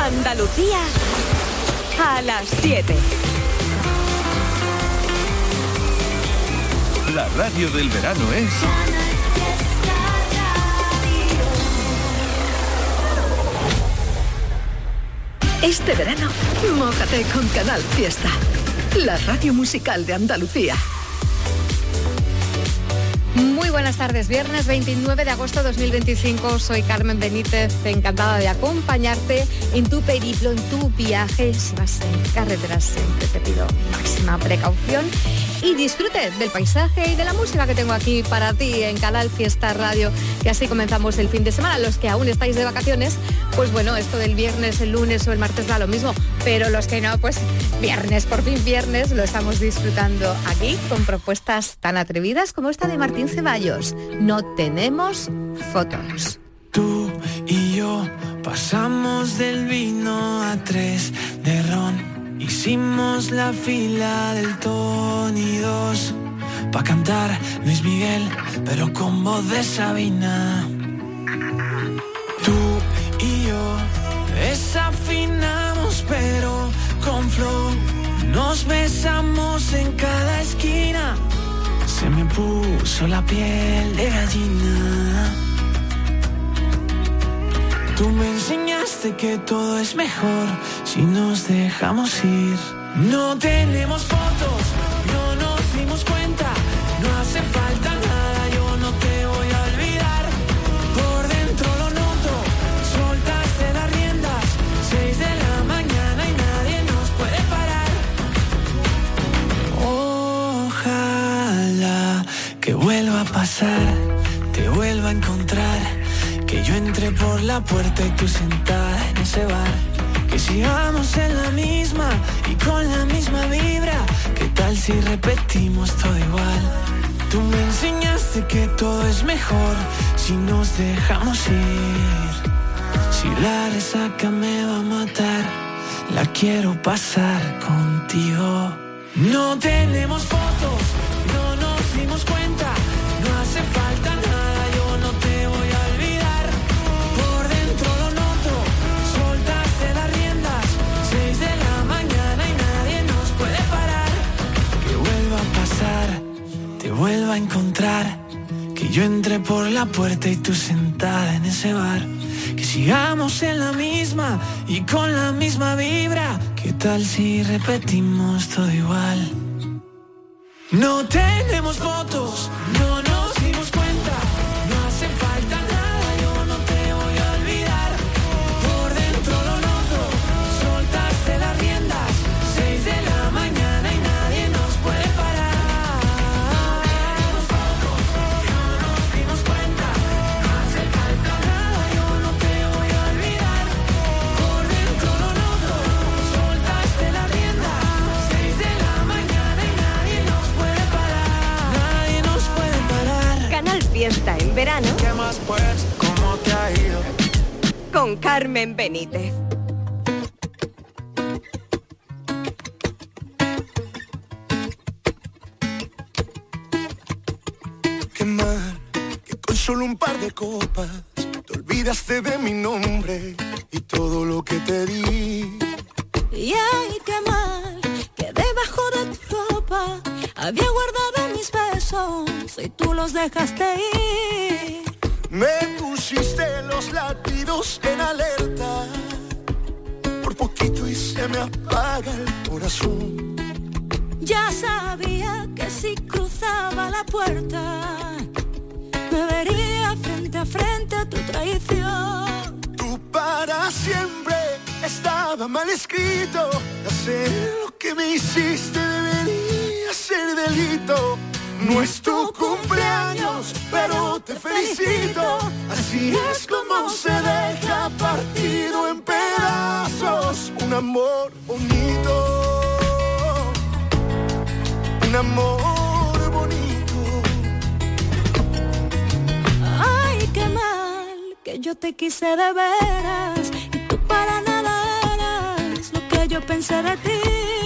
Andalucía a las 7. La radio del verano es... Este verano, mójate con Canal Fiesta, la radio musical de Andalucía. Muy buenas tardes, viernes 29 de agosto de 2025, soy Carmen Benítez, encantada de acompañarte en tu periplo, en tu viaje. Si vas en carretera, siempre te pido máxima precaución y disfrute del paisaje y de la música que tengo aquí para ti en Canal Fiesta Radio, que así comenzamos el fin de semana. Los que aún estáis de vacaciones, pues bueno, esto del viernes, el lunes o el martes da lo mismo, pero los que no, pues viernes, por fin viernes, lo estamos disfrutando aquí con propuestas tan atrevidas como esta de Martín Ceballos. No tenemos fotos. Tú y yo pasamos del vino a 3 de ron. Hicimos la fila del Tony 2 pa' cantar Luis Miguel, pero con voz de Sabina. Tú y yo desafinamos, pero con flow. Nos besamos en cada esquina. Se me puso la piel de gallina. Tú me enseñaste que todo es mejor si nos dejamos ir. No tenemos fotos, no nos dimos cuenta. No hace falta nada, yo no te voy a olvidar. Por dentro lo noto, soltaste las riendas. 6 de la mañana y nadie nos puede parar. Ojalá que vuelva a pasar, te vuelva a encontrar. Que yo entré por la puerta y tú sentada en ese bar. Que sigamos en la misma y con la misma vibra. ¿Qué tal si repetimos todo igual? Tú me enseñaste que todo es mejor si nos dejamos ir. Si la resaca me va a matar, la quiero pasar contigo. No tenemos fotos, no nos dimos cuenta. No hace falta nada, yo no te voy a olvidar. Por dentro lo noto, soltaste las riendas. 6 de la mañana y nadie nos puede parar. Que vuelva a pasar, te vuelva a encontrar. Que yo entré por la puerta y tú sentada en ese bar. Que sigamos en la misma y con la misma vibra. ¿Qué tal si repetimos todo igual? No tenemos fotos, no nos dimos cuenta. No hace falta nada, yo no te voy a olvidar. Por dentro lo noto, soltaste las riendas. 6 de la mañana y nadie nos puede parar. No tenemos fotos, no nos dimos cuenta. No hace falta nada, yo no te voy a olvidar. Por dentro lo noto, soltaste las riendas. 6 de la mañana y nadie nos puede parar. Nadie nos puede parar. Canal Fiesta en verano. ¿Qué más pues? ¿Cómo te ha ido? Con Carmen Benítez. Qué mal, que con solo un par de copas te olvidaste de mi nombre y todo lo que te di. Y ay, qué mal, que debajo de tu ropa había guardado mis besos y tú los dejaste ir. Me pusiste los latidos en alerta, por poquito y se me apaga el corazón. Ya sabía que si cruzaba la puerta me vería frente a frente a tu traición. Tú para siempre estaba mal escrito. Hacer lo que me hiciste debería ser delito. No es tu cumpleaños, pero te felicito. Así es como se deja partido en pedazos un amor bonito. Un amor bonito. Ay, qué mal, que yo te quise de veras y tú para nada eras lo que yo pensé de ti.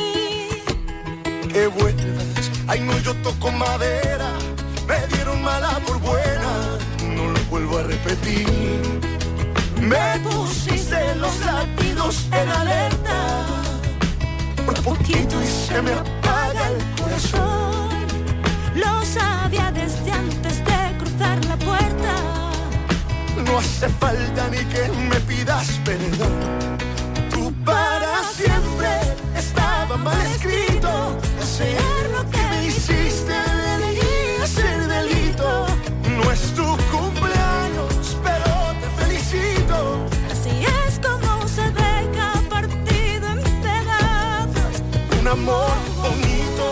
Que vuelvas, ay no, yo toco madera. Me dieron mala por buena, no lo vuelvo a repetir. Me pusiste los latidos minutos en alerta. Por poquito y se me apaga el corazón. Lo sabía desde antes de cruzar la puerta. No hace falta ni que me pidas perdón. Tú para siempre estaba mal escrito. Hacer lo que me hiciste debería ser delito. No es tu cumpleaños, pero te felicito. Así es como se deja partido en pedazos un amor bonito.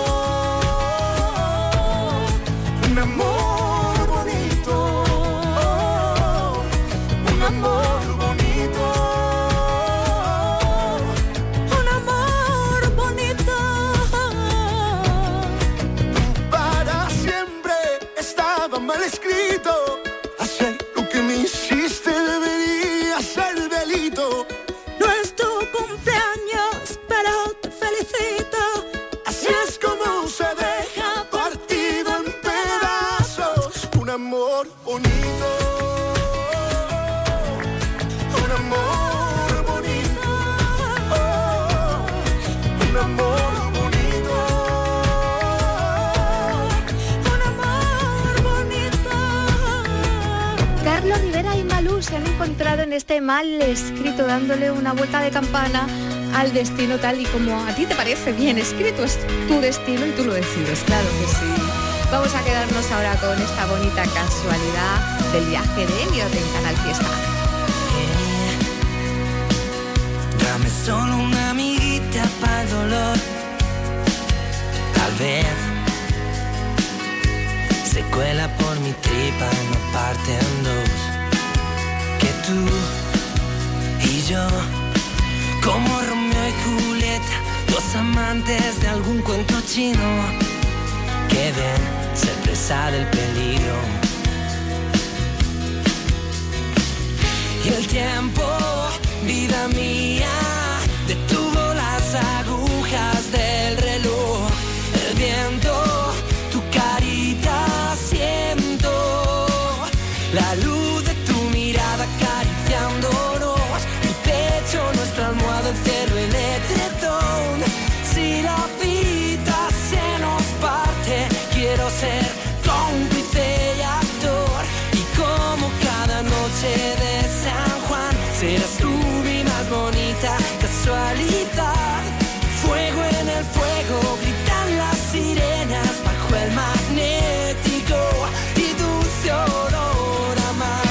Un amor bonito. Un amor bonito. Un amor bonito. Para siempre estaba mal escrito. Hacer lo que me hiciste debería ser delito. No es tu cumpleaños, pero te felicito. Así es como se deja partido en pedazos un amor bonito. Un amor bonito. Un amor bonito. Un amor bonito. Carlos Rivera y Malú se han encontrado en este mal escrito, dándole una vuelta de campana al destino tal y como a ti te parece bien escrito. Es tu destino y tú lo decides, claro que sí. Vamos a quedarnos ahora con esta bonita casualidad del viaje de Elliot en Canal Fiesta. Dame solo una amiguita para el dolor. Tal vez se cuela por mi tripa y me parte en dos. Que tú y yo, como Romeo y Julieta, dos amantes de algún cuento chino, que ven ser presa del peligro. Y el tiempo, vida mía, detuvo las agujas del reloj. El viento, tu carita siento, la luz de tu mirada acariciándonos, mi pecho, nuestra almohada, el cielo, el etretón. Si la vida se nos parte, quiero ser cómplice y actor. Y como cada noche de San Juan, serás tú mi más bonita casualidad. Fuego en el fuego, gritan las sirenas bajo el magnético y dulce olor a mar.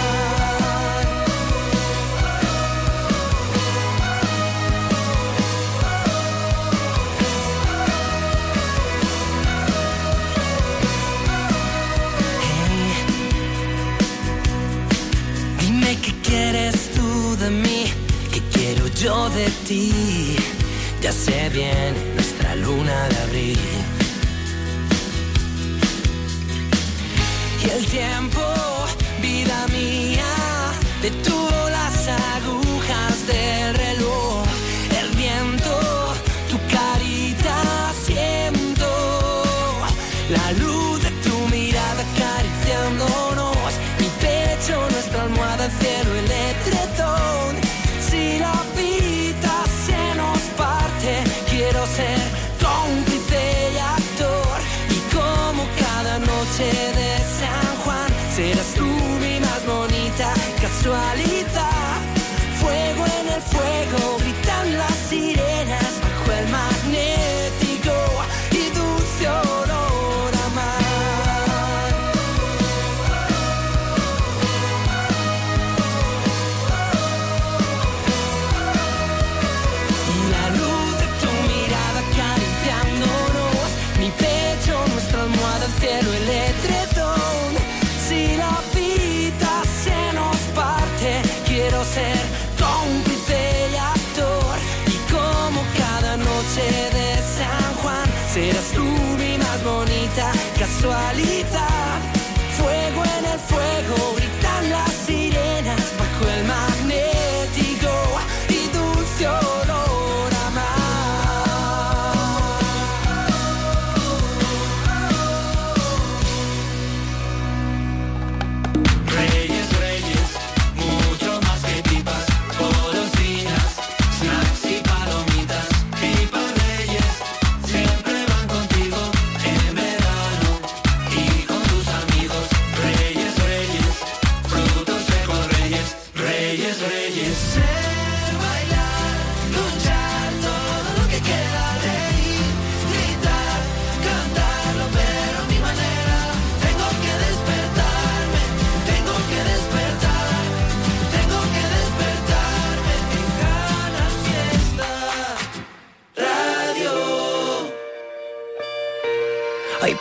Dime qué quieres tú de mí, qué quiero yo de ti. Ya sé bien nuestra luna de abril. Y el tiempo, vida mía, detuvo las agujas del reloj. El viento, tu carita siento, la luz de tu mirada acariciándonos, mi pecho, nuestra almohada, el cielo, el etretón. Si la vida se nos parte, quiero ser cómplice y actor. Y como cada noche de San Juan, serás tú mi más bonita casualidad. Fuego en el fuego, gritan las sirenas bajo el magnético y dulce olor a mar. Y la luz de tu mirada acariciándonos, mi pecho, nuestra almohada, el cielo, el etretón. Si la vida se nos parte, quiero ser cómplice y actor. Y como cada noche de San Juan, serás tú mi más bonita casualidad. Fuego en el fuego, gritan las sirenas bajo el magnético y dulce olor a mar. Reyes, reyes, mucho más que tipas, golosinas, snacks.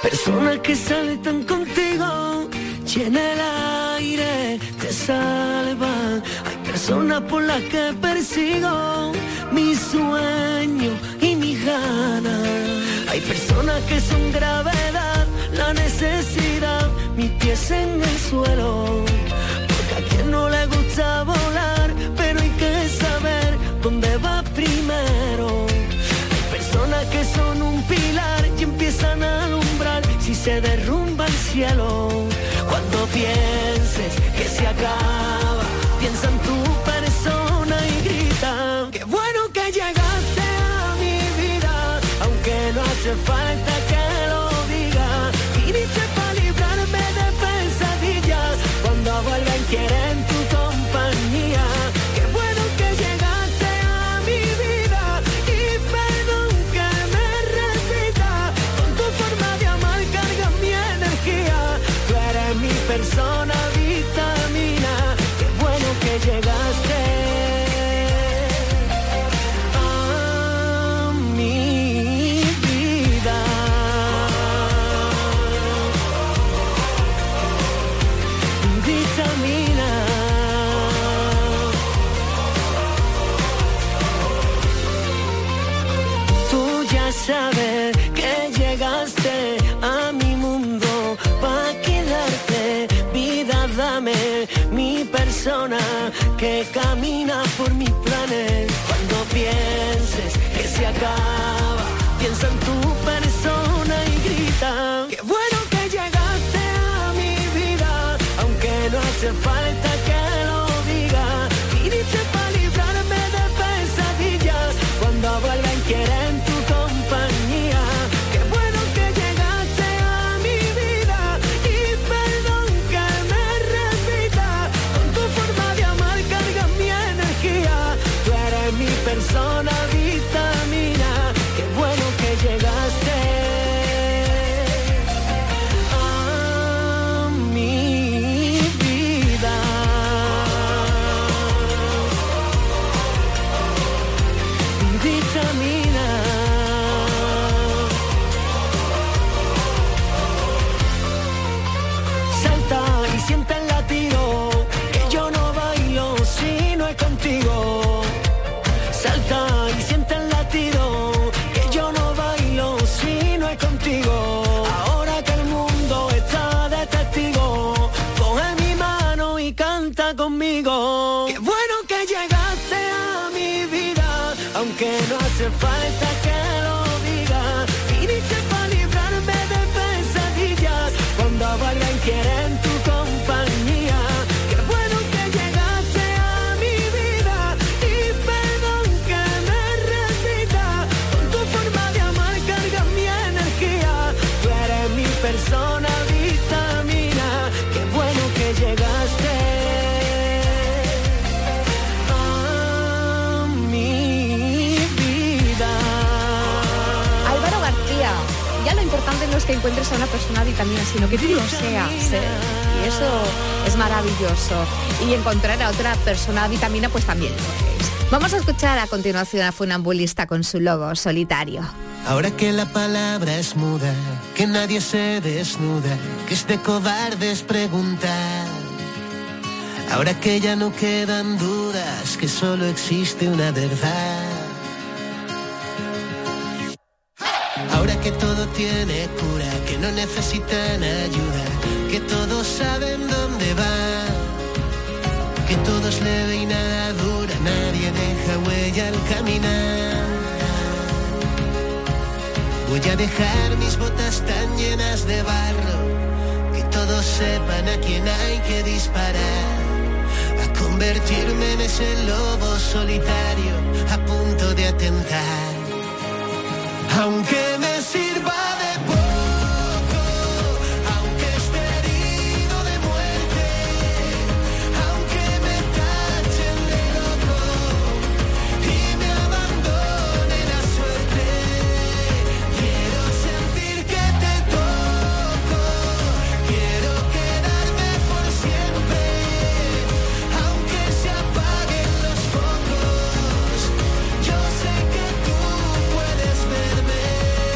personas que saltan contigo, llena el aire, te salvan. Hay personas por las que persigo mi sueño y mi ganas. Hay personas que son gravedad, la necesidad, mis pies en el suelo. Porque a quien no le gusta volar, pero hay que saber dónde va primero. Hay personas que son un pilar y empiezan a alumbrar si se derrumba el cielo. Cuando pienses que se acaba, piensa en tu persona y grita: qué bueno que llegaste a mi vida, aunque no hace falta que lo diga. Viniste para librarme de pesadillas, cuando vuelven quieren tu compañía. Qué bueno que llegaste a mi vida y perdón que me repita, con tu forma de amar cargas mi energía. Tú eres mi persona vitamina. Qué bueno que llegaste a mi vida. Vitamina. Tú ya sabes que llegaste a mi mundo pa' quedarte. Vida, dame mi persona que camina por mis planes. Cuando pienses que se acaba, piensa en tu persona y grita: qué bueno que llegaste a mi vida, aunque no hace falta que lo diga. Viniste para librarme de pesadillas, cuando vuelven quieren tu compañía. Qué bueno que llegaste a mi vida y perdón que me repita, con tu forma de amar cargas mi energía. Tú eres mi persona vitamina. Qué bueno que llegaste a mi vida. Vitamina. Salta y siente el latido, que yo no bailo si no es contigo. Salta y siente el latido, que yo no bailo si no es contigo. Ahora que el mundo está de testigo, coge mi mano y canta conmigo. Qué bueno que llegaste a mi vida, aunque no hace falta que lo diga. Viniste para librarme de pesadillas, cuando vuelven quieren tu compañía. Qué bueno que llegaste a mi vida y perdón que me repita, con tu forma de amar cargas mi energía. Tú eres mi persona vitamina. Qué bueno que llegaste a mi vida. Álvaro García, ya lo importante no es que encuentres a una persona vitamina, sino que tú lo seas, ¿eh? Y eso es maravilloso. Y encontrar a otra persona vitamina, pues también lo es. Vamos a escuchar a continuación a Funambulista con su lobo solitario. Ahora que la palabra es muda, que nadie se desnuda, que es de cobardes preguntar. Ahora que ya no quedan dudas, que solo existe una verdad. Ahora que todo tiene cura, que no necesitan ayuda, que todos saben dónde va, que todo es leve y nada dura, nadie deja huella al caminar. Voy a dejar mis botas tan llenas de barro, que todos sepan a quién hay que disparar, a convertirme en ese lobo solitario a punto de atentar. Aunque me sirva de poco, aunque esté herido de muerte, aunque me tachen de loco y me abandone la suerte, quiero sentir que te toco, quiero quedarme por siempre, aunque se apaguen los focos, yo sé que tú puedes verme.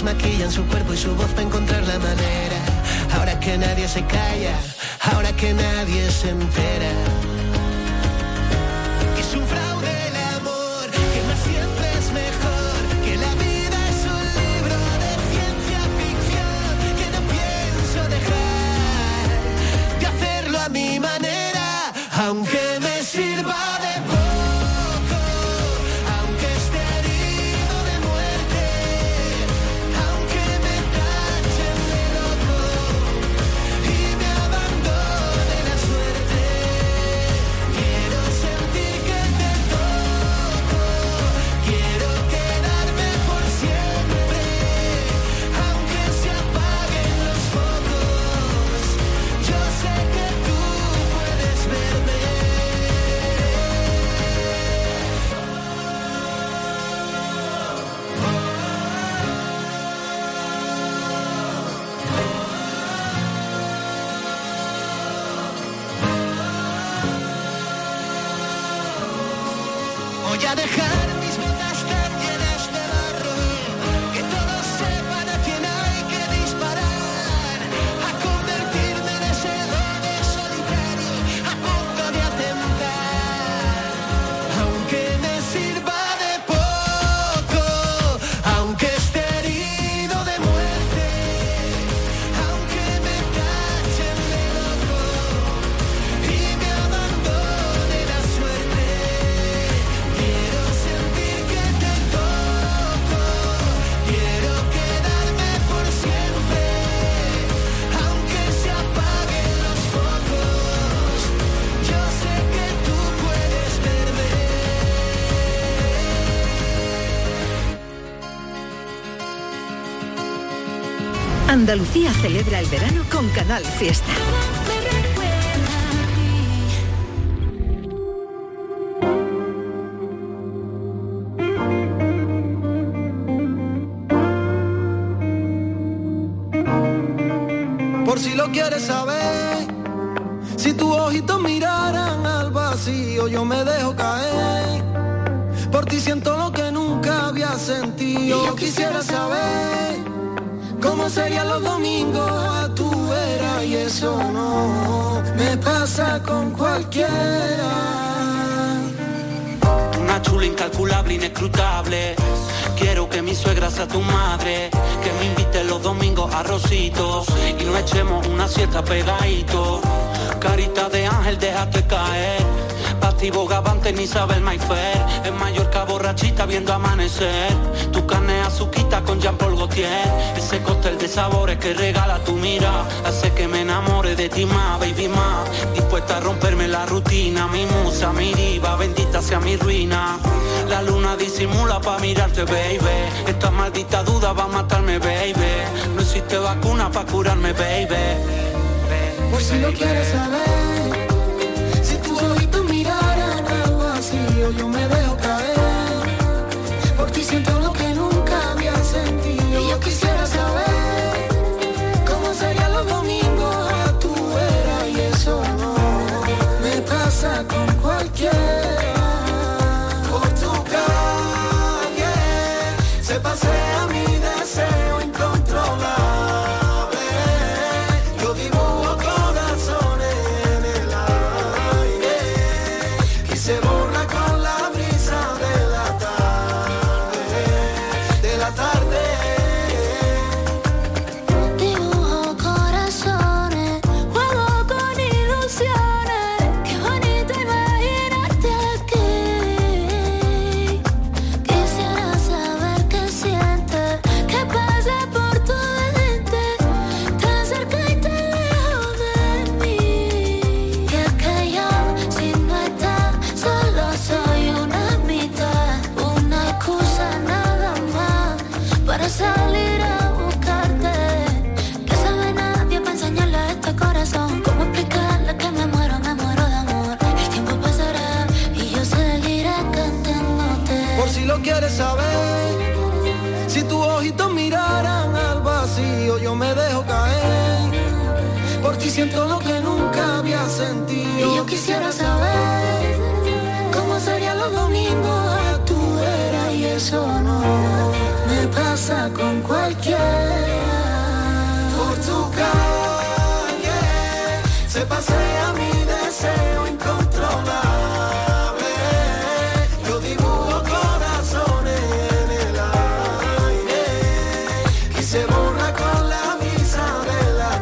maquillan su cuerpo y su voz para encontrar la manera. Ahora que nadie se calla, ahora que nadie se entera. Que es un fraude el amor, que más siempre es mejor, que la vida es un libro de ciencia ficción, que no pienso dejar de hacerlo a mi manera, aunque me sirva de poco, aunque esté herido de muerte, aunque me tachen de loco y me abandone la suerte. Quiero sentir que te toco, quiero quedarme por siempre, aunque se apaguen los focos. Yo sé que tú puedes verme. Voy a dejar mis botas tan llenas de barro, que todos sepan a quién hay que disparar, a convertirme en ese doble solitario, a punto de atentar. Aunque me sirva de poco, aunque esté herido de muerte, aunque me tachen de loco y me abandone la suerte. Quiero sentir que te toco, quiero quedarme por siempre, aunque se apaguen los focos. Yo sé que tú puedes verme. Andalucía celebra el verano con Canal Fiesta. Me recuerda a ti. Por si lo quieres saber, si tus ojitos miraran al vacío, yo me dejo caer. Por ti siento lo que nunca había sentido. Y yo quisiera saber cómo serían los domingos a tu vera, y eso no me pasa con cualquiera. Una chula incalculable, inescrutable. Quiero que mi suegra sea tu madre, que me invite los domingos a Rositos y nos echemos una siesta pegadito. Carita de ángel, déjate caer. Pativo Gavante ni Isabel Mayfair. En Mallorca borrachita viendo amanecer. Tu carne azuquita con Jean-Paul Gaultier. Ese cóctel de sabores que regala tu mira hace que me enamore de ti más, baby más. Dispuesta a romperme la rutina, mi musa, mi diva, bendita sea mi ruina. La luna disimula pa' mirarte, baby. Esta maldita duda va a matarme, baby. No existe vacuna pa' curarme, baby. Por si lo quieres saber, si tus ojitos miraran al vacío, yo me dejo caer. Por ti siento lo que nunca había sentido. Y yo quisiera saber cómo serían los domingos a tu vera, y eso no me pasa con cualquiera. Por tu calle se pasea mi deseo incontrolable. Yo dibujo corazones en el aire y se borra con la brisa de la tarde. Dibujo corazones, juego con ilusiones. Qué bonito imaginarte aquí. Quisiera saber qué sientes, qué pasa por tu mente, tan cerca y tan lejos de mí. Y es que yo, si no estás, solo soy una mitad, una excusa nada más para salir a buscarte. Que sabe nadie para enseñarle a este corazón cómo explicarle que me muero de amor. El tiempo pasará y yo seguiré cantándote. Por si lo quieres saber, si tus ojitos miraran al vacío, yo me dejo caer. Por ti siento lo que nunca había sentido. Y yo quisiera saber cómo serían los domingos a tu vera, y eso no me pasa pasa con cualquiera. Por tu calle se pasea mi deseo incontrolable. Yo dibujo corazones en el aire y se borra con la brisa de la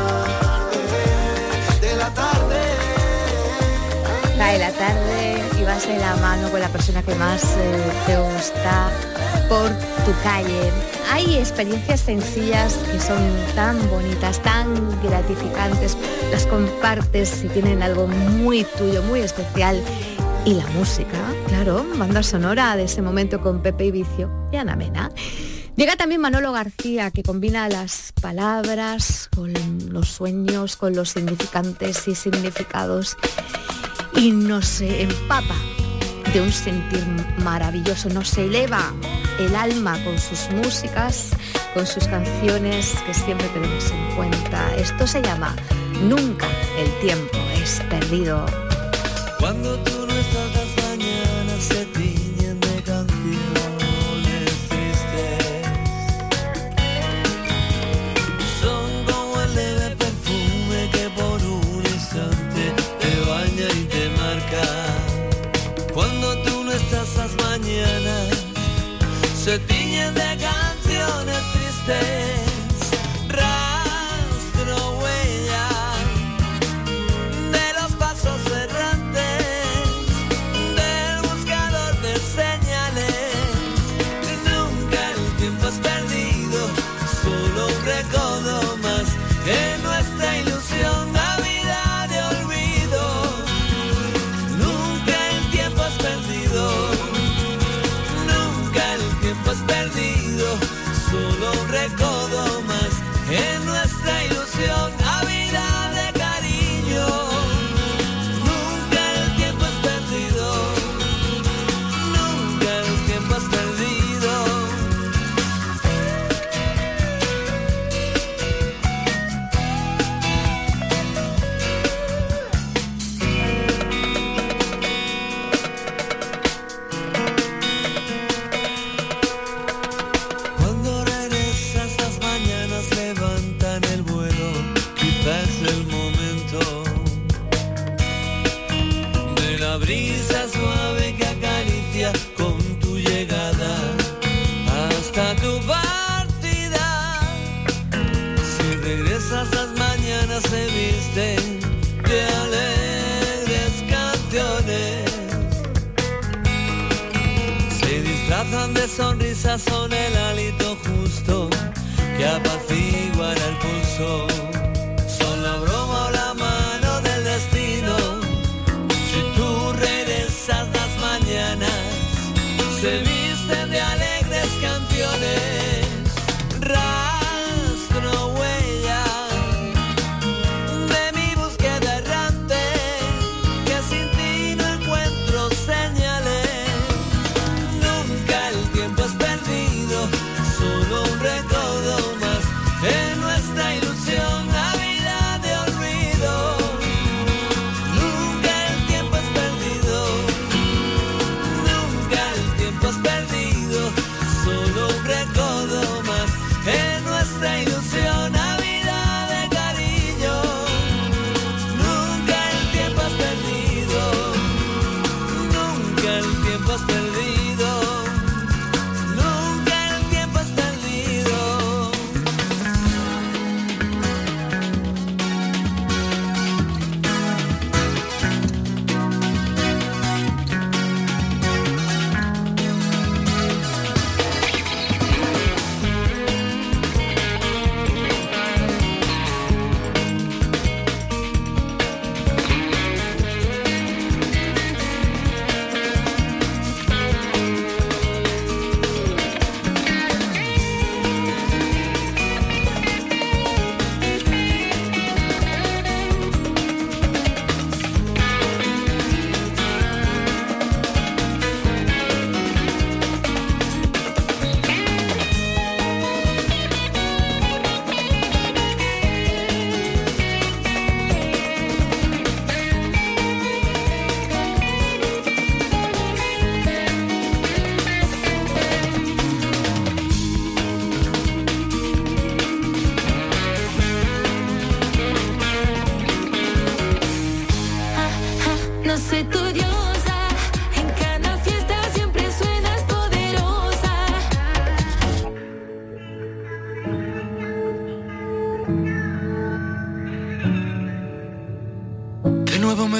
tarde. Cae la tarde y vas de la mano con la persona que más te gusta por tu calle. Hay experiencias sencillas que son tan bonitas, tan gratificantes, las compartes y tienen algo muy tuyo, muy especial. Y la música, claro, banda sonora de ese momento con Pepe y Vicio y Ana Mena. Llega también Manolo García, que combina las palabras con los sueños, con los significantes y significados, y nos empapa de un sentir maravilloso, nos eleva el alma con sus músicas, con sus canciones que siempre tenemos en cuenta. Esto se llama Nunca el tiempo es perdido. Cuando tú no estás, las mañanas se tiñen de canciones tristes. Son como el leve perfume que por un instante te baña y te marca. Cuando tú no estás, las mañanas se tiñen de canciones tristes. Rastro, huella de los pasos errantes del buscador de señales. Nunca el tiempo es perdido, solo un recodo más en nuestra ilusión, la vida de olvido. Nunca el tiempo es perdido, nunca el tiempo es perdido, solo un recodo más en nuestra ilusión, la vida de cariño. Nunca el tiempo es perdido, nunca el tiempo es perdido. Cuando regresas, las mañanas levantan el vuelo, quizás el momento de la brisa suave que acaricia con tu llegada hasta tu partida. Si regresas, las mañanas se visten de alegres canciones, se disfrazan de sonrisas, son el hálito justo que apaciguará el pulso, son la broma o la mano del destino. Si tú regresas, las mañanas se visten de alegres canciones. Rastro, huella de mi búsqueda errante, que sin ti no encuentro señales. Nunca el tiempo es perdido, solo un recodo más en nuestra ilusión, la vida de olvido. Nunca el tiempo es perdido, nunca el tiempo es perdido, solo un recodo más en nuestra ilusión, la vida de cariño. Nunca el tiempo es perdido, nunca el tiempo es perdido, nunca el tiempo es perdido.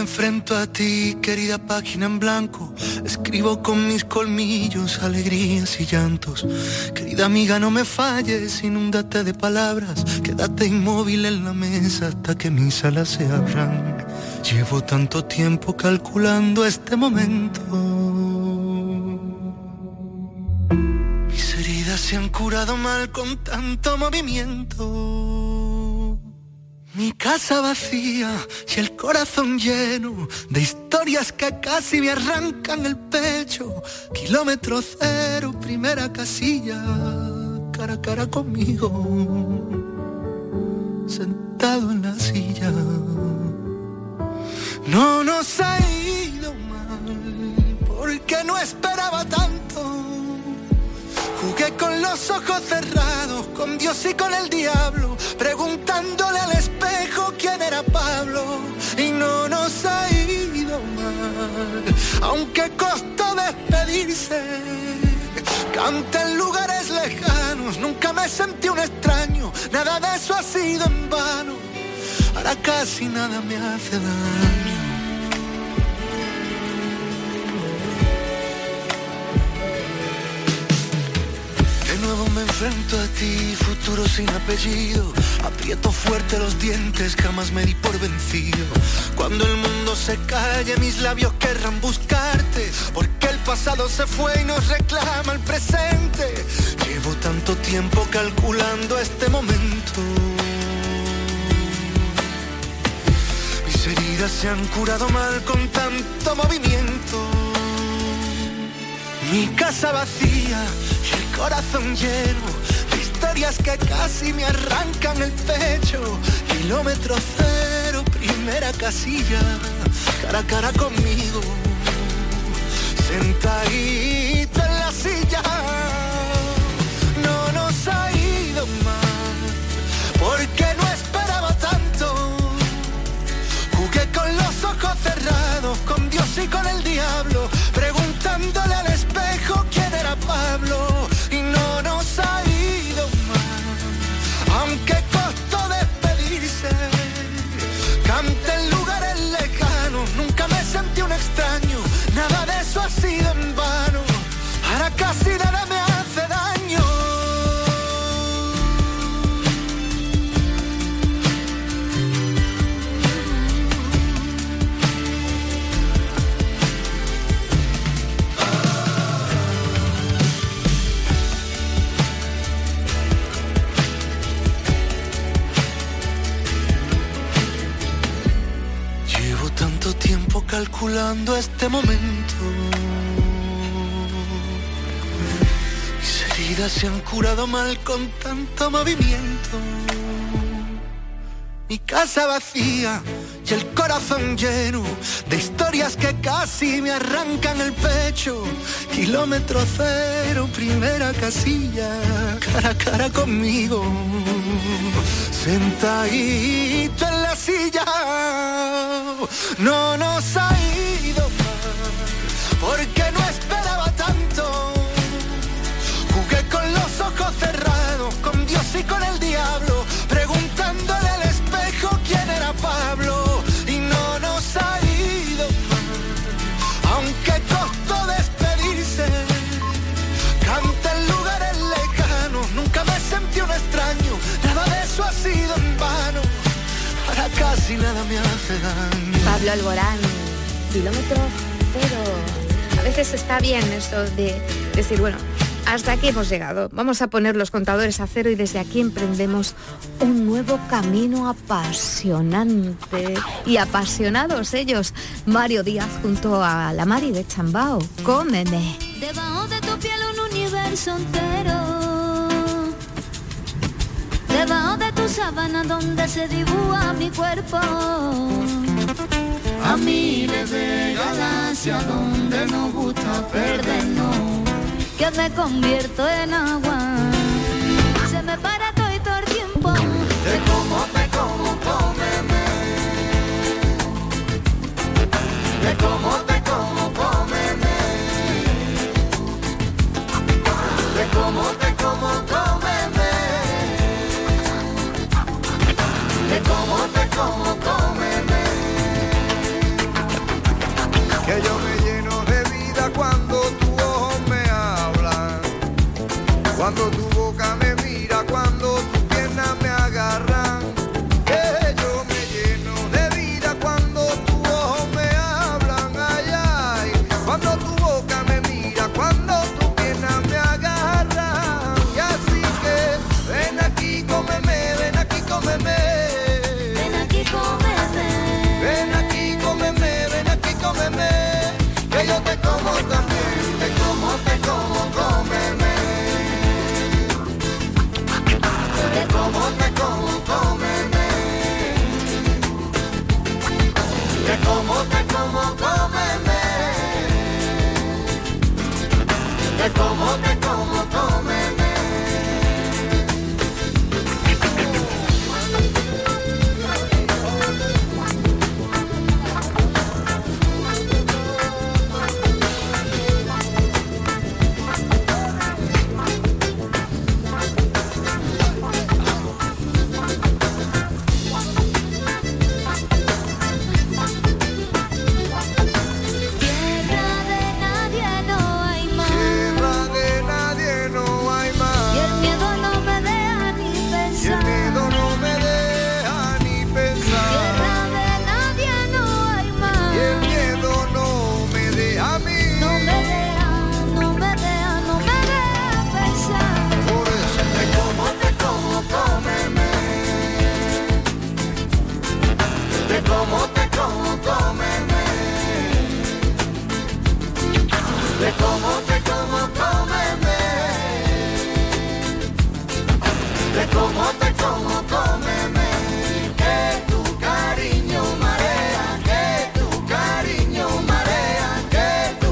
enfrento a ti, querida página en blanco. Escribo con mis colmillos alegrías y llantos. Querida amiga, no me falles, inúndate de palabras. Quédate inmóvil en la mesa hasta que mis alas se abran. Llevo tanto tiempo calculando este momento. Mis heridas se han curado mal con tanto movimiento. Mi casa vacía y el corazón lleno de historias que casi me arrancan el pecho. Kilómetro cero, primera casilla, cara a cara conmigo, sentado en la silla. No nos ha ido mal, porque no esperaba tanto. Jugué con los ojos cerrados, con Dios y con el diablo, preguntándole al espejo quién era Pablo. Y no nos ha ido mal, aunque costó despedirse. Canté en lugares lejanos, nunca me sentí un extraño. Nada de eso ha sido en vano, ahora casi nada me hace daño. De nuevo me enfrento a ti, futuro sin apellido. Aprieto fuerte los dientes, jamás me di por vencido. Cuando el mundo se calle, mis labios querrán buscarte, porque el pasado se fue y nos reclama el presente. Llevo tanto tiempo calculando este momento. Mis heridas se han curado mal con tanto movimiento. Mi casa vacía y el corazón lleno de historias que casi me arrancan el pecho. Kilómetro cero, primera casilla, cara a cara conmigo, sentadito en la silla. No nos ha ido mal, porque no esperaba tanto. Jugué con los ojos cerrados, con Dios y con el diablo, preguntándole al espejo quién era Pablo. Y no nos ha ido mal, aunque costó despedirse. Canté en lugares lejanos, nunca me sentí un extraño. Nada de eso ha sido en vano, ahora casi nada me hace daño. Tiempo calculando este momento. Mis heridas se han curado mal con tanto movimiento. Mi casa vacía y el corazón lleno de historias que casi me arrancan el pecho. Kilómetro cero, primera casilla, cara a cara conmigo, sentadito en la silla. No nos ha ido mal, porque no esperaba tanto. Jugué con los ojos cerrados, con Dios y con el diablo, preguntándole al espejo quién era Pablo. Y no nos ha ido mal, aunque costó despedirse. Canté en lugares lejanos, nunca me sentí un extraño. Nada de eso ha sido en vano, ahora casi nada me hace daño. Pablo Alborán, kilómetro cero. A veces está bien esto de decir, bueno, hasta aquí hemos llegado. Vamos a poner los contadores a cero y desde aquí emprendemos un nuevo camino apasionante. Y apasionados ellos. Mario Díaz junto a la Mari de Chambao. Cómeme. Debajo de tu piel un universo entero. Debajo de tu sábana donde se dibuja mi cuerpo. A miles de galaxias donde nos gusta perdernos. Que me convierto en agua. Se me para todo y todo el tiempo. Te como, cómeme. Te como, cómeme. Te como, cómeme. Te como, cómeme. como te como, cómeme, que tu cariño marea, que tu cariño marea, que tu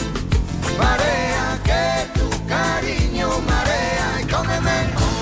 cariño marea, y cómeme,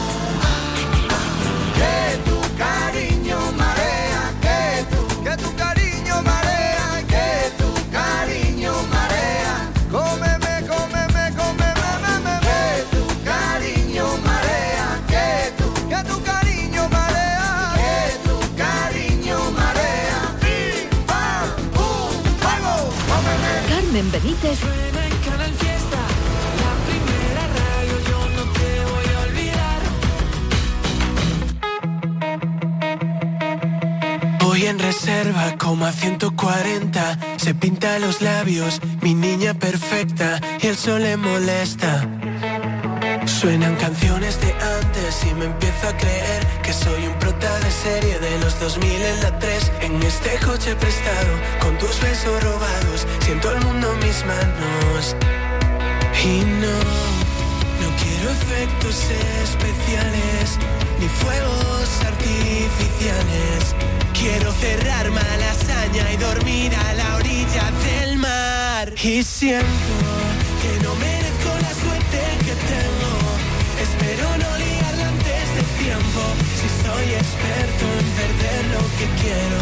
que tu cariño marea, que tu cariño marea, que tu cariño marea, cómeme, cómeme, cómeme, que tu cariño marea, que tu cariño marea, que tu cariño marea, pim, pam, pum, fuego, cómeme. Carmen Benítez Suena en Canal Fiesta, la primera radio, yo no te voy a olvidar. Voy en reserva como a 140, se pinta los labios, mi niña perfecta, y el sol le molesta. Suenan canciones de antes y me empiezo a creer que soy un prota de serie de los 2000 en la 3. En este coche prestado, con tus besos robados, siento el mundo en mis manos. Y no quiero efectos especiales, ni fuegos artificiales. Quiero cerrar malasaña y dormir a la orilla del mar. Y siento que no merezco la suerte que tengo. Espero no liarla antes de tiempo. Si soy experto en perder lo que quiero.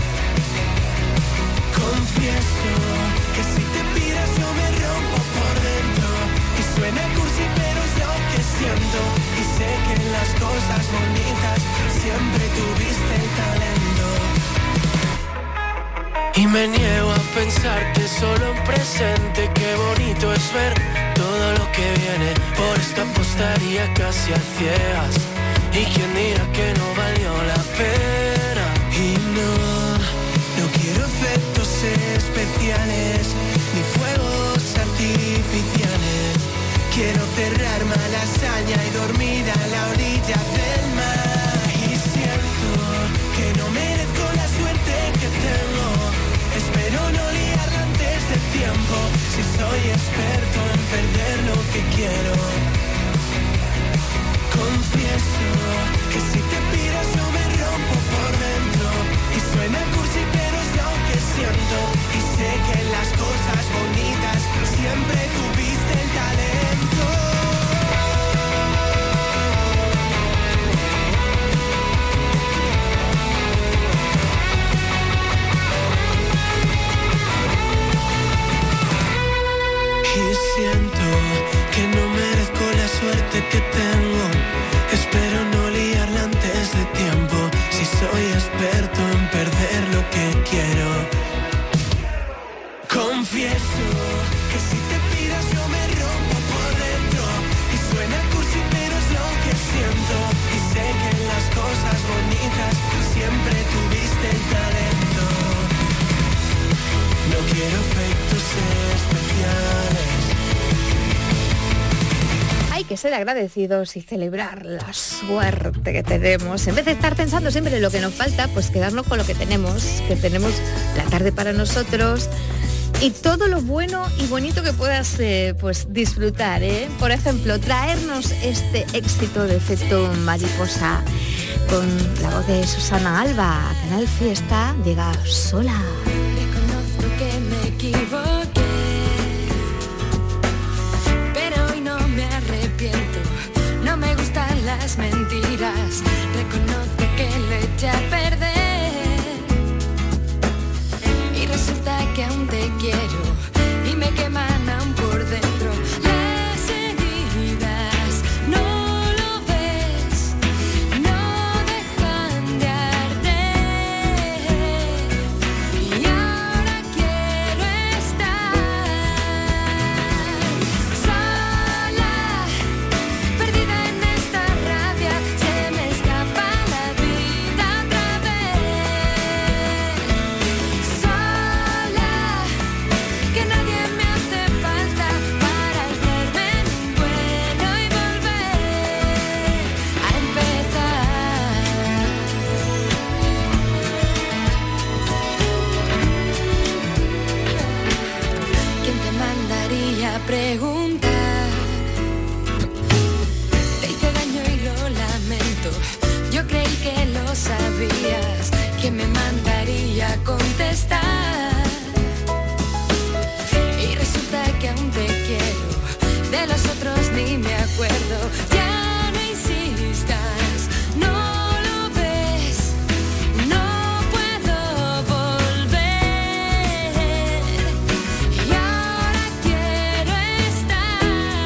Confieso que si te piras yo me rompo por dentro. Y suena cursi pero es lo que siento. Y sé que en las cosas bonitas siempre tuviste el talento. Y me niego a pensar que solo en presente, qué bonito es ver todo lo que viene. Por esto apostaría casi a ciegas. Y quién dirá que no valió la pena. Y no quiero efectos especiales, ni fuegos artificiales. Quiero cerrar malasaña y dormir a la orilla del mar. Y siento que no merezco la suerte que tengo. Espero no liarla antes de tiempo. Si soy experto en perder lo que quiero. Confieso que si te piras yo me rompo por dentro. Y suena cursi pero es lo que siento. Y sé que en las cosas bonitas siempre tuviste el talento. Y siento que no merezco la suerte que tengo. Espero no liarla antes de tiempo. Si soy experto en perder lo que quiero. Confieso que si te piras yo me rompo por dentro. Y suena cursi pero es lo que siento. Y sé que en las cosas bonitas siempre tuviste el talento. No quiero efectos especiales. Hay que ser agradecidos y celebrar la suerte que tenemos. En vez de estar pensando siempre en lo que nos falta, pues quedarnos con lo que tenemos la tarde para nosotros y todo lo bueno y bonito que puedas pues disfrutar, ¿eh? Por ejemplo, traernos este éxito de Efecto Mariposa con la voz de Susana Alba. Canal Fiesta llega Sola. Reconozco que me equivoqué, pero hoy no me arrepiento. No me gustan las mentiras. Reconozco que lo eché a perder. Y resulta que aún te quiero y me queman aún por dentro. Las heridas, no lo ves, no dejan de arder. Y ahora quiero estar sola, perdida en esta rabia. Se me escapa que me mandaría a contestar. Y resulta que aún te quiero, de los otros ni me acuerdo. Ya no insistas, no lo ves, no puedo volver. Y ahora quiero estar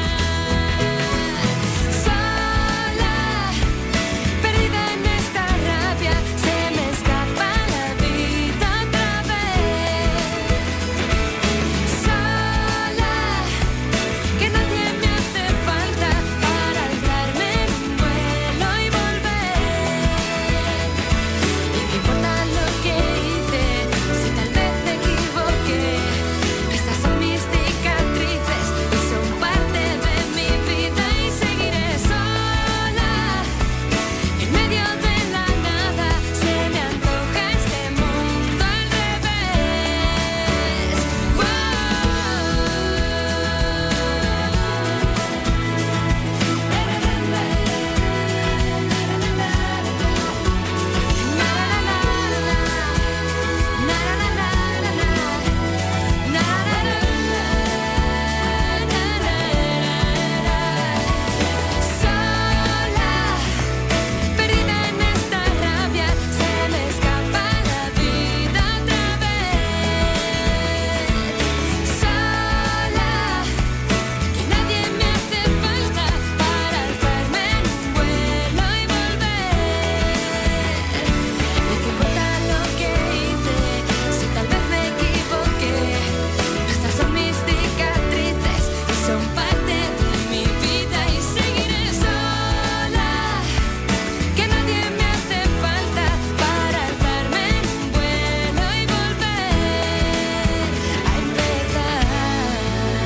sola, perdida en esta rabia. Se me escapa la vida otra vez. Sola, que nadie me hace falta para alzarme en un vuelo y volver. ¿Y qué importa lo que hice? Si tal vez me equivoqué. Estas son mis cicatrices y son parte de mi vida. Y seguiré sola en medio de la nada. Se me antoja este mundo al revés. Sola, perdida en esta rabia, se me escapa la vida otra vez. Sola, que nadie me hace falta para alzarme en un vuelo y volver. ¿Y qué importa lo que hice? Si tal vez me equivoqué. Estas son mis cicatrices y son parte de mi vida. Y seguiré sola, que nadie me hace falta para alzarme en un vuelo y volver a empezar.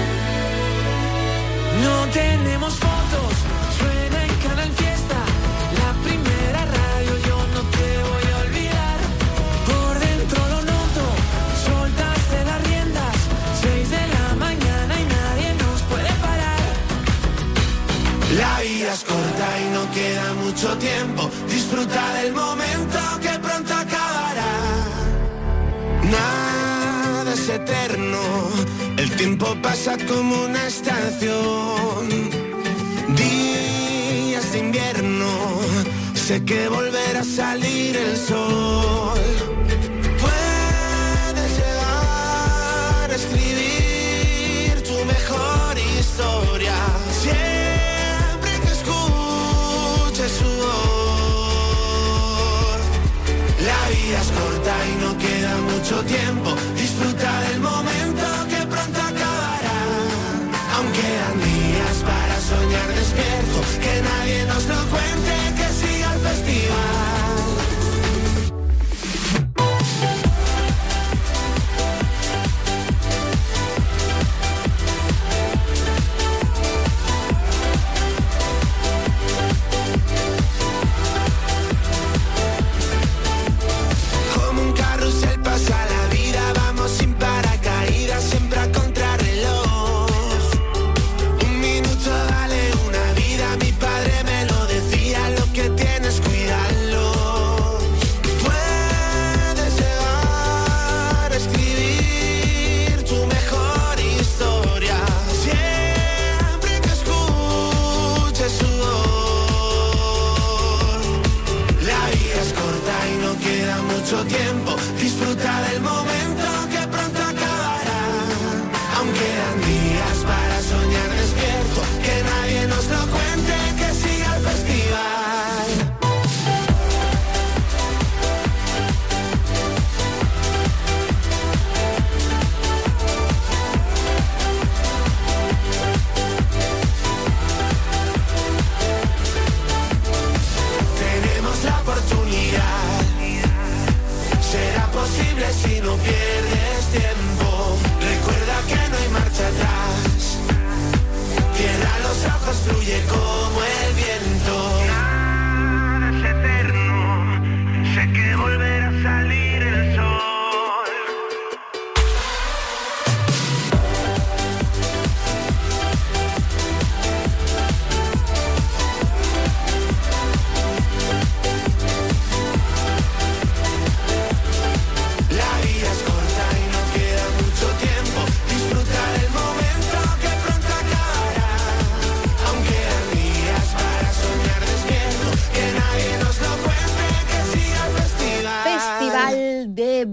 No tenemos fotos, suena en Canal Fiesta, la primera radio, yo no te voy a olvidar. Por dentro lo noto, soltaste las riendas, 6 de la mañana y nadie nos puede parar. La vida es corta y no queda mucho tiempo. Disfruta del momento que pronto acabará. Nada es eterno, el tiempo pasa como una estación. Días de invierno, sé que volverá a salir el sol. Puedes llegar a escribir tu mejor historia. Siempre que escuches su voz. La vida es corta y no queda mucho tiempo. Disfruta del momento que pronto acabará. Aún quedan días para soñar despiertos. Que nadie nos lo cuente, que siga el festival.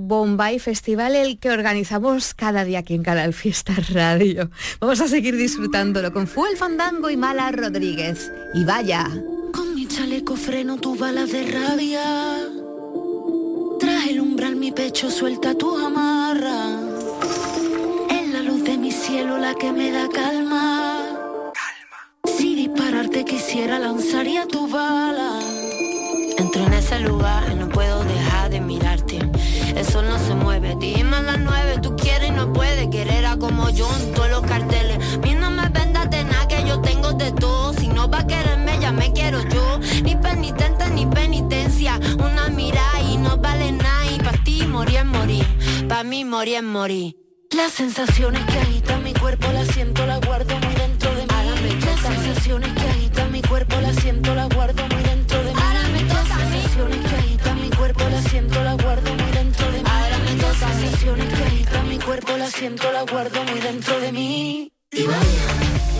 Bombay Festival, el que organizamos cada día aquí en Canal Fiesta Radio. Vamos a seguir disfrutándolo con Fuel Fandango y Mala Rodríguez. Y vaya. Con mi chaleco freno tu balas de rabia. Tras el umbral mi pecho suelta tu amarra. Es la luz de mi cielo la que me da calma. Si dispararte quisiera lanzaría tu bala. Entro en ese lugar y no puedo dejar de mirarte. El sol no se mueve, dime a las 9. Tú quieres y no puedes querer a como yo en todos los carteles. A mí no me vendas de nada que yo tengo de todo. Si no va a quererme ya me quiero yo. Ni penitente ni penitencia. Una mirada y no vale nada. Y pa' ti morir es morir, pa' mí morir es morir. Las sensaciones que agitan mi cuerpo las siento, las guardo muy dentro de mí. Las sensaciones que agitan mi cuerpo las siento, las guardo muy dentro de mí. Las sensaciones que agitan mi cuerpo las siento, las guardo muy dentro de mí. Las sensaciones que agitan mi cuerpo las siento, las guardo muy dentro de mí. Y vaya.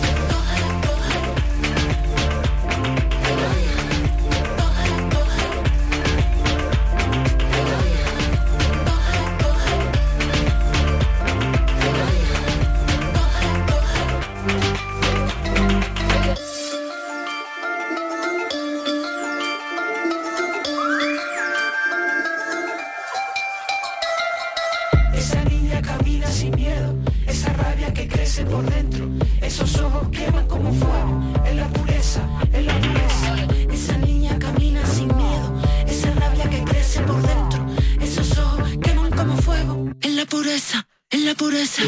Por dentro, esos ojos queman como fuego. En la pureza, en la pureza. Esa niña camina sin miedo. Esa rabia que crece por dentro. Esos ojos queman como fuego. En la pureza, en la pureza.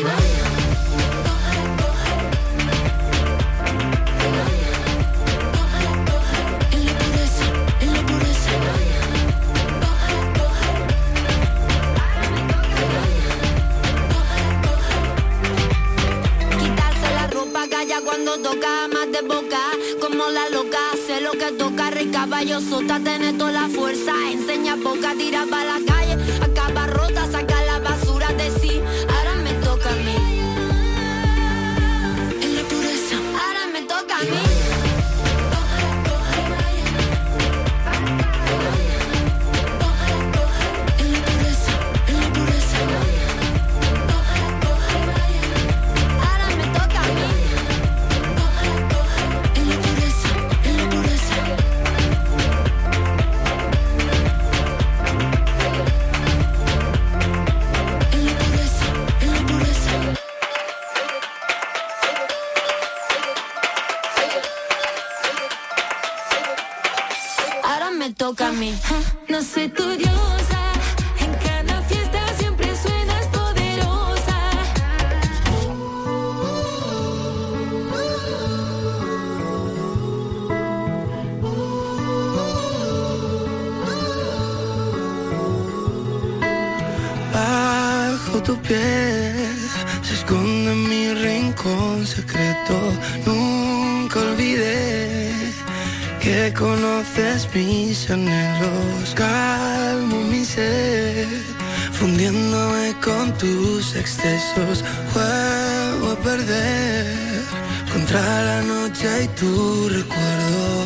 Cuando toca más de boca, como la loca, sé lo que toca, recaballo sota, tener toda la fuerza, enseña boca, tira para la calle, acaba rota, saca la basura de sí, ahora me toca a mí. En la pureza, ahora me toca a mí. Toca a mí. No soy tu diosa, en cada fiesta siempre suenas poderosa. Bajo tu piel se esconde mi rincón secreto. Nunca olvidé que conoces mis anhelos. Calmo mi sed, fundiéndome con tus excesos. Juego a perder contra la noche y tu recuerdo.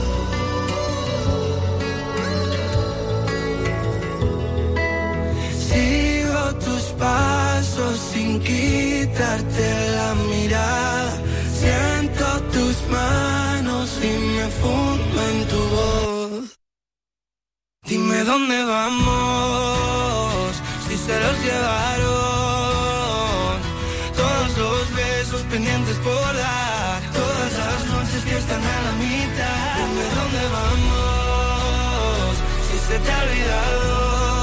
Sigo tus pasos sin quitarte la mirada. Siento tus manos y me fundo en tu voz. Dime dónde vamos, si se los llevaron. Todos los besos pendientes por dar. Todas las noches que están a la mitad. Dime dónde vamos, si se te ha olvidado.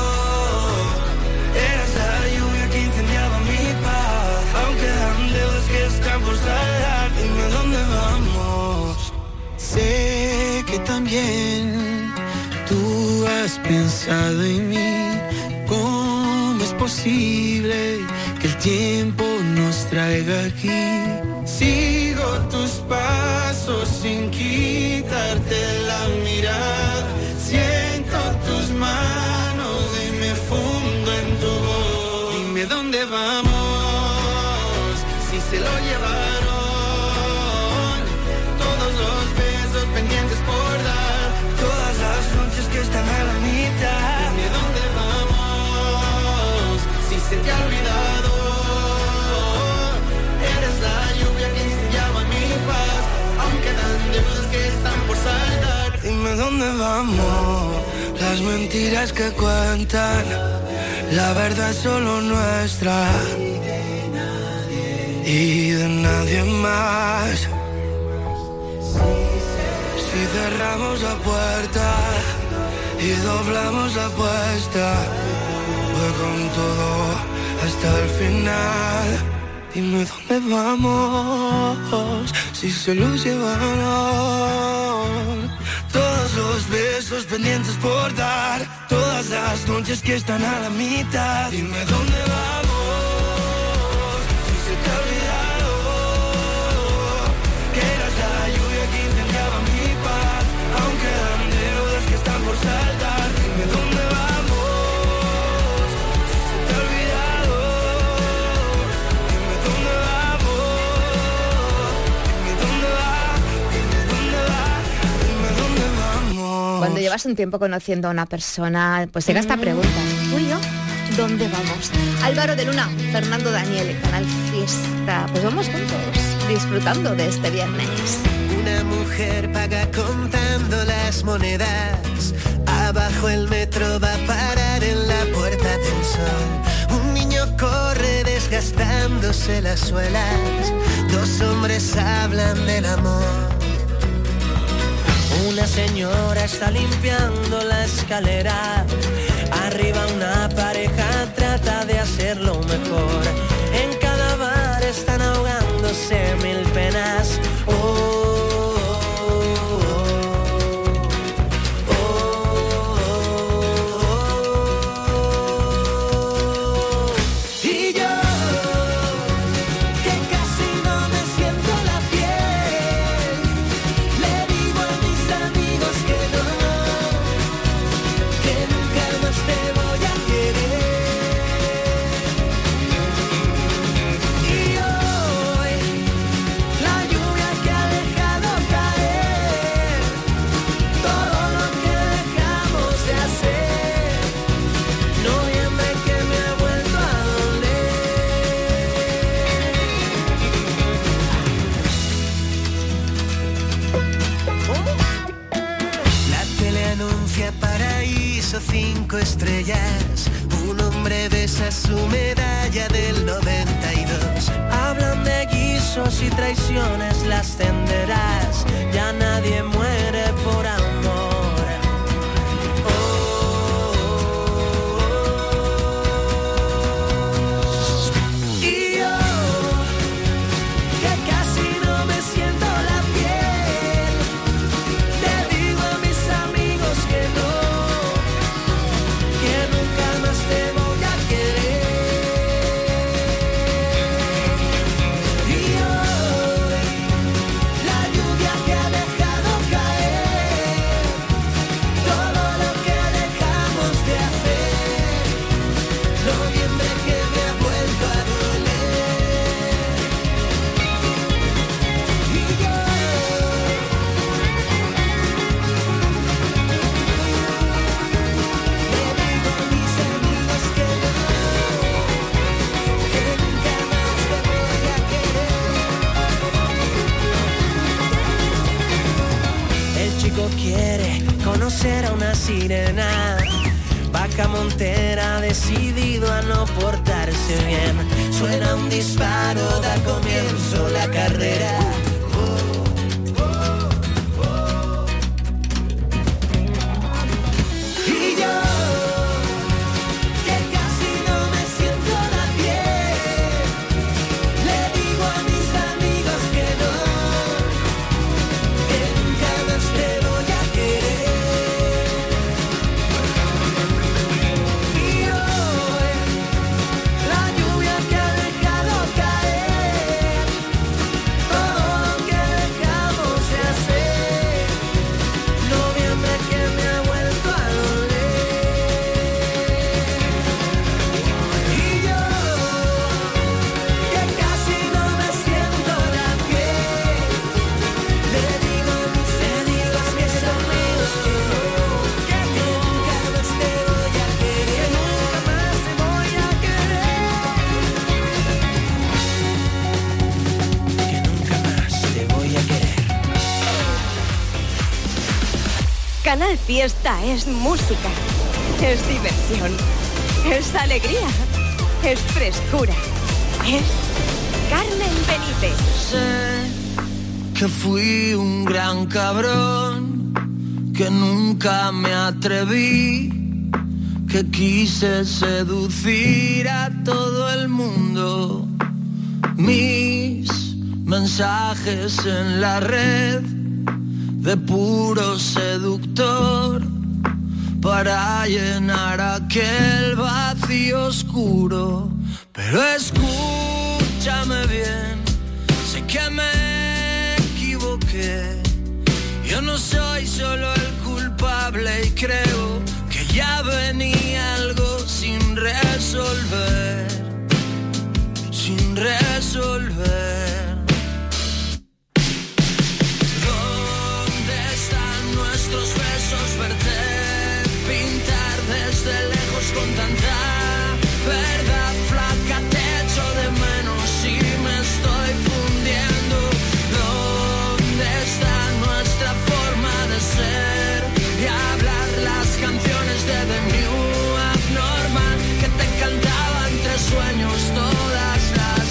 Eras la lluvia que incendiaba mi paz. Aunque quedan deudas que están por saldar. Dime dónde vamos. Sé que también tú has pensado en mí. ¿Cómo es posible que el tiempo nos traiga aquí? Sigo tus pasos sin quitarte la mirada. Siento tus manos y me fundo en tu voz. Dime dónde vamos, si se lo llevaron. Todos los besos pendientes por dar. Todas las noches que están a la mitad. Dime dónde vamos, dónde vamos, las mentiras que cuentan, la verdad es solo nuestra y de nadie más. Si cerramos la puerta y doblamos la apuesta, voy con todo hasta el final. Dime dónde vamos, si se los llevaron todos los besos pendientes por dar, todas las noches que están a la mitad. Dime dónde vamos, si se te ha olvidado que eras la lluvia que incendiaba mi paz, aunque quedan deudas que están por saldar. Dime dónde vamos, si se te ha olvidado. Dime dónde vamos, dime dónde va, dime dónde va, dime dónde vamos. Cuando llevas un tiempo conociendo a una persona, pues llega esta pregunta: ¿tú y yo? ¿Dónde vamos? Álvaro de Luna, Fernando Daniel, Canal Fiesta. Pues vamos juntos, disfrutando de este viernes. Una mujer paga contando las monedas. Abajo el metro va a parar en la Puerta del Sol. Un niño corre desgastándose las suelas. Dos hombres hablan del amor. Una señora está limpiando la escalera. Arriba una pareja trata de hacerlo mejor. En cada bar están ahogándose mil penas. Y yo, que casi no me siento la piel, le digo a mis amigos que no, que nunca más te voy a querer. Y hoy, la lluvia que ha dejado caer, todo lo que dejamos de hacer, noviembre que me ha vuelto a doler. La tele anuncia paraíso 5 estrellas. Un hombre besa su medalla del 92. Hablan de guisos y traiciones, las tenderás. Ya nadie muere por amor. Y yo, que casi no me siento la piel, le digo a mis amigos que no, que nunca más te voy a querer. Y hoy, la lluvia que ha dejado caer, todo lo que dejamos de hacer, noviembre que me ha vuelto a doler. Y yo, le digo a mis amigos que no, que nunca más te voy a querer. El chico quiere conocer a una sirena. Vaca montera decidido a no portarse bien. Suena un disparo, da comienzo la carrera. Y yo, que casi no me siento la piel, le digo a mis amigos que no, que nunca más te voy a querer. Y hoy, la lluvia que ha dejado caer, todo Canal Fiesta es música, es diversión, es alegría, es frescura, es Carmen Benítez. Sé que fui un gran cabrón, que nunca me atreví, que quise seducir a todo el mundo. Mis mensajes en la red de puro seductor para llenar aquel vacío oscuro. Pero escúchame bien, sé que me equivoqué. Yo no soy solo el culpable y creo que ya venía algo sin resolver, sin resolver. ¿Dónde están nuestros besos? Verte pintar desde lejos con tanta verdad. Flaca, te echo de menos y me estoy fundiendo. ¿Dónde está nuestra forma de ser y hablar las canciones de The New Abnormal que te cantaba entre sueños todas las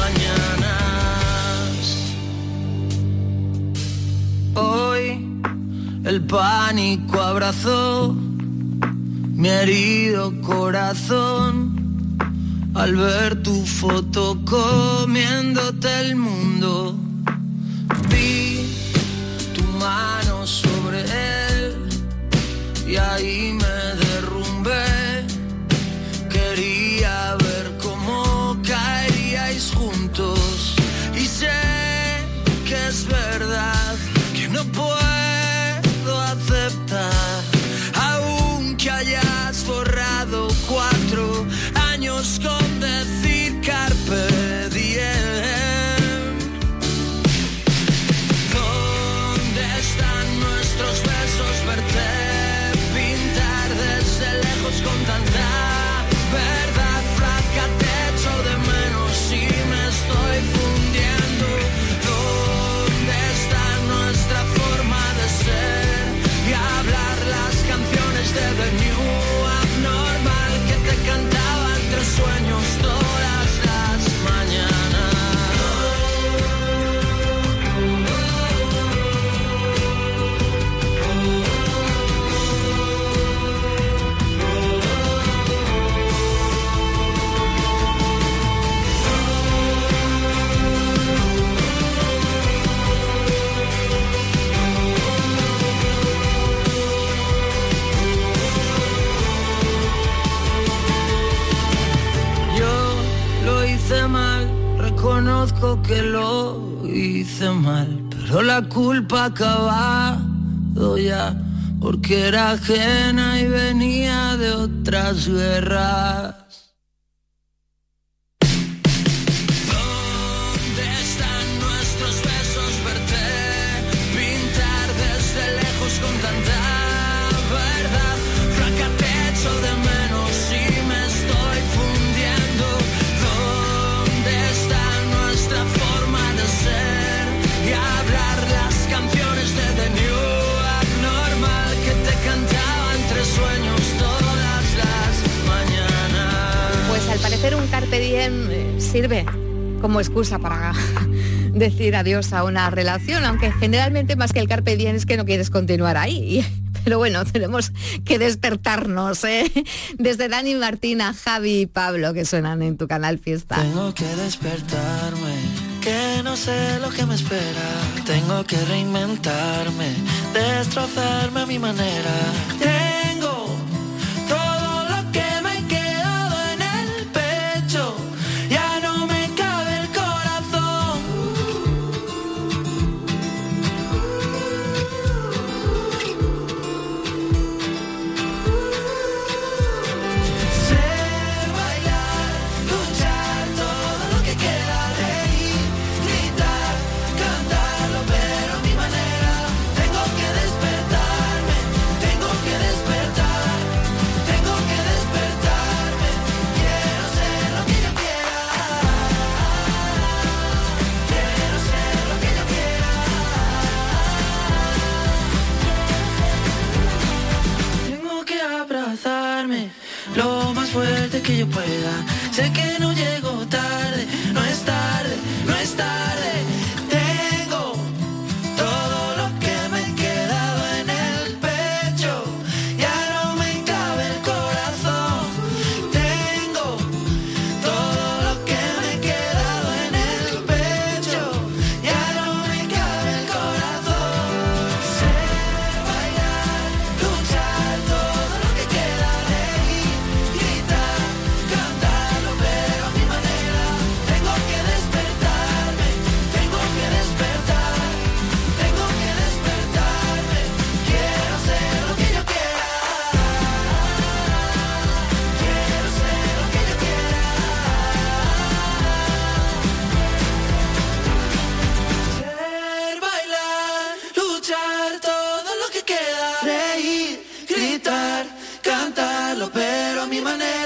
mañanas? Hoy el pánico abrazó mi herido corazón al ver tu foto comiéndote el mundo. Vi tu mano sobre él y ahí me derrumbé. Quería ver cómo caeríais juntos y sé que es verdad que no puedo aceptar aún que hayas borrado 4 años con decir carpe diem. ¿Dónde están nuestros besos? Verte pintar desde lejos con tanta verdad. Flaca, te echo de menos y me estoy fundiendo. ¿Dónde está nuestra forma de ser y hablar las canciones de The New Abnormal que te cantaba entre sueños todas las mañanas? Hice mal, reconozco que lo hice mal, pero la culpa ha acabado ya, porque era ajena y venía de otras guerras. ¿Dónde están nuestros besos? Verte pintar desde lejos con tanta verdad. Flaca, te echo de menos y me estoy fundiendo. Nuestra forma de ser y hablar las canciones de The New Abnormal que te cantaba entre sueños todas las mañanas. Pues al parecer un carpe diem sirve como excusa para decir adiós a una relación, aunque generalmente más que el carpe diem es que no quieres continuar ahí. Pero bueno, tenemos que despertarnos, ¿eh? Desde Dani Martina, Javi y Pablo, que suenan en tu Canal Fiesta. Tengo que despertarme, que no sé lo que me espera. Tengo que reinventarme, destrozarme a mi manera. Tengo todo lo que me ha quedado en el pecho. Ya no me cabe el corazón. Tengo que despertarme, tengo que despertarme. darme lo más fuerte que yo pueda. Sé que no llego tarde, no es tarde, no es tarde. Tengo todo lo que me he quedado en el pecho, ya no me cabe el corazón. Tengo todo lo que me he quedado en el pecho, ya no me cabe el corazón. Sé bailar, luchar, todo lo que queda, reír, gritar, cantarlo, pero a mi manera. Tengo que despertarme, tengo que despertar, tengo que despertarme. Quiero hacer lo que yo quiera, quiero ser lo que yo quiera. Ser, bailar, luchar, todo lo que queda, reír, gritar, cantarlo, pero a mi manera.